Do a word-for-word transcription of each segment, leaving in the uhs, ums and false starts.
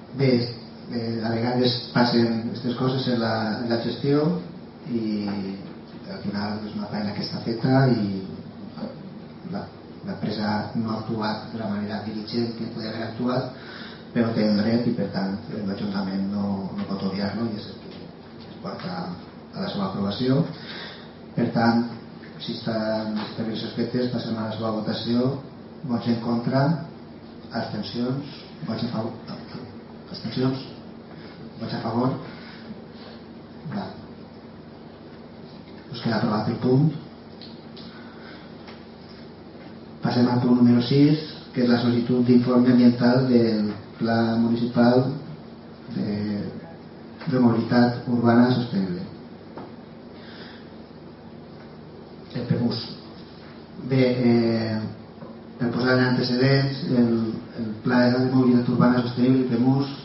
Bé, eh, a vegades passen aquestes coses en la, en la gestió i al final és una feina que està feta i la, l'empresa no ha actuat de la manera diligent que podia haver actuat, però té el dret i per tant l'Ajuntament no, no pot obviar-lo i és el que es porta a la seva aprovació. Per tant, si estan els aspectes, passem a la seva votació. Vots en contra, abstencions, vots a favor, abstencions, vots a favor. Val. Us queda aprovat el punt. Passem al punt número sis, que és la sol·licitud d'informe ambiental del Pla Municipal de, de Mobilitat Urbana Sostenible. El P M U S. Bé, eh, per posar en antecedents, el, el Pla de Mobilitat Urbana Sostenible, el P M U S,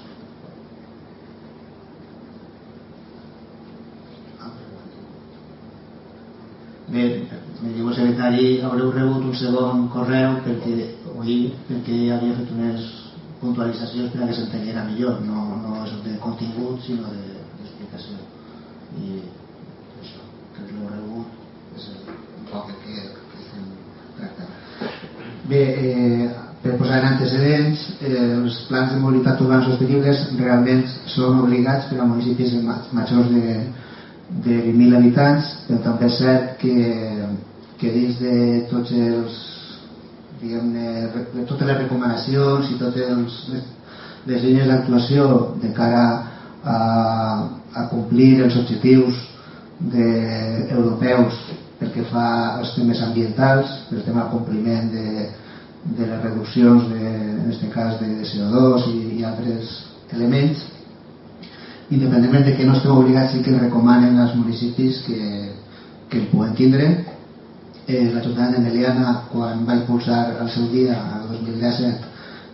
bé, me diu el secretari, haureu rebut un segon correu perquè, oi, perquè havia fet unes puntualitzacions per a que s'entenguera millor, no, no és de contingut sinó d'explicació de, i això, que l'heu rebut és un poc el que, que estem tractant. Bé, eh, per posar en antecedents, eh, els plans de mobilitat urbana sostenibles realment són obligats per a municipis majors de de vint mil habitants, però també és cert que, que dins de tots els diguem-ne, de totes les recomanacions i totes els, les, les línies d'actuació de cara a, a complir els objectius de, europeus pel que fa als temes ambientals, pel tema del compliment de, de les reduccions de, en aquest cas de C O dos i, i altres elements, independentment de que no estem obligats i que recomanen als municipis que, que el puguen tindre. Eh, l'Ajuntament de Meliana, quan va impulsar al seu dia, el dos mil disset,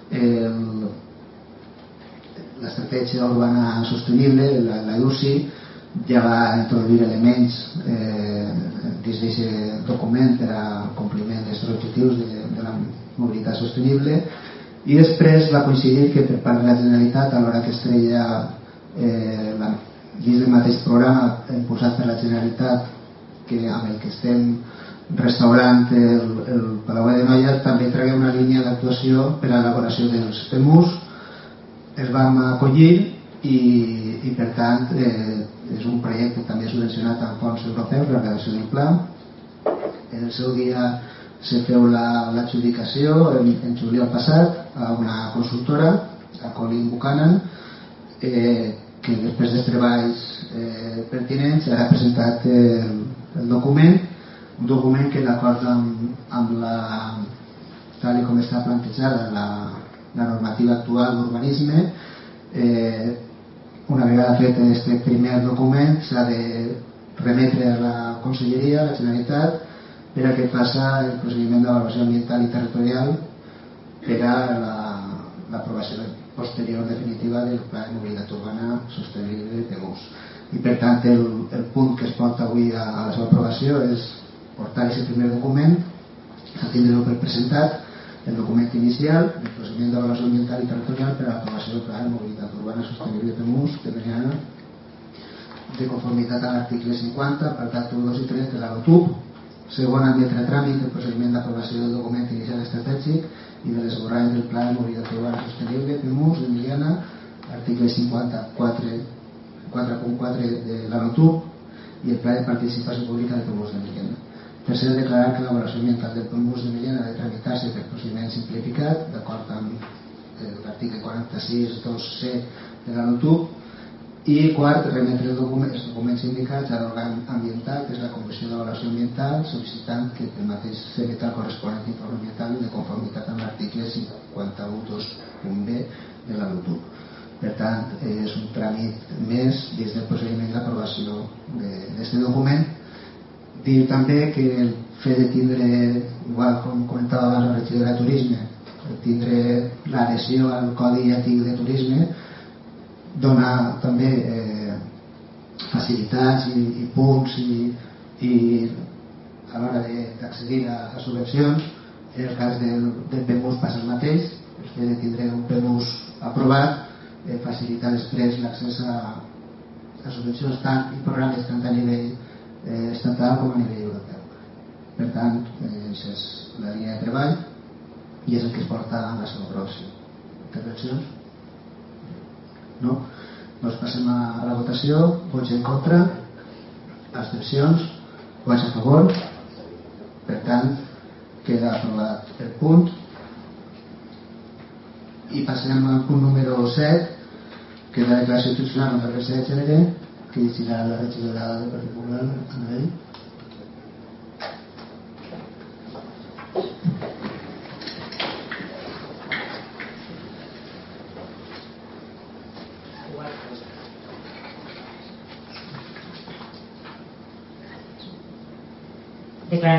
l'estratègia urbana sostenible, la, la U C I, ja va introduir elements eh, dins d'aquest document per al compliment dels objectius de, de la mobilitat sostenible, i després va coincidir que per part de la Generalitat, a l'hora que es treia Eh, la, dins del mateix programa impulsat per la Generalitat, que amb el que estem restaurant el, el Palau de Noia, també tragué una línia d'actuació per a l'elaboració dels P M U S. Es vam acollir i, i per tant eh, és un projecte també subvencionat amb fons europeus, la redacció del pla. En el seu dia se feu l'adjudicació en, en juliol passat a una consultora, a Colin Buchanan, Eh, que després dels treballs eh, pertinents ha presentat el, el document, un document que d'acord amb, amb la tal com està plantejada la, la normativa actual d'urbanisme, eh, una vegada fet aquest primer document s'ha de remetre a la Conselleria, a la Generalitat, per a que passa el procediment d'avaluació ambiental i territorial per a l'aprovació la, posterior definitiva del Pla de Mobilitat Urbana Sostenible de P M U S. I per tant el, el punt que es porta avui a, a la seva aprovació és portar aquest primer document, a tindre-lo per presentat, el document inicial, el procediment d'avaluació ambiental i territorial per a l'aprovació del Pla de Mobilitat Urbana Sostenible de P M U S de Meliana, de conformitat a l'article cinquanta, apartat un, dos i tres de la LOTUP. Segon, admetre a tràmit el procediment d'aprovació del document inicial estratègic i de l'esborrany del Pla de Mobilitat Urbana Sostenible P M U S de Meliana, article cinquanta-quatre quatre punt quatre de la LOTUP i el Pla de Participació Pública del P M U S de Meliana. Tercer, declarar que l'avaluació ambiental del P M U S de Meliana ha de tramitar-se per procediment simplificat d'acord amb l'article quaranta-sis dos C de la LOTUP. I quart, remetre documents, els documents indicats a l'òrgan ambiental, que és la Comissió d'Avaluació Ambiental, sol·licitant que el mateix s'emeta el corresponent informe ambiental de conformitat amb l'article cinquanta-u dos punt B de la LOTUP. Per tant, és un tràmit més dins del procediment d'aprovació d'aquest document. Dir també que el fet de tindre, igual com comentava abans la regidora de Turisme, tindre l'adhesió al Codi Ètic de Turisme, donar també eh, facilitats i, i punts i, i a l'hora d'accedir a, a subvencions. En el cas del, del P M U S passa el mateix, després de tindre un P M U S aprovat eh, facilitar després l'accés a, a subvencions tant i programes tant a nivell eh, estatal com a nivell europeu. Per tant, eh, és la línia de treball i és el que es porta a la seva pròxima. Intervencions? No? Doncs passem a la votació. Vots en contra? Abstencions? Vots a favor? Per tant, queda aprovat el punt. I passem al punt número set, que és la declaració institucional contra la violència de gènere, que llegirà la regidora del Partit Popular, Anabel.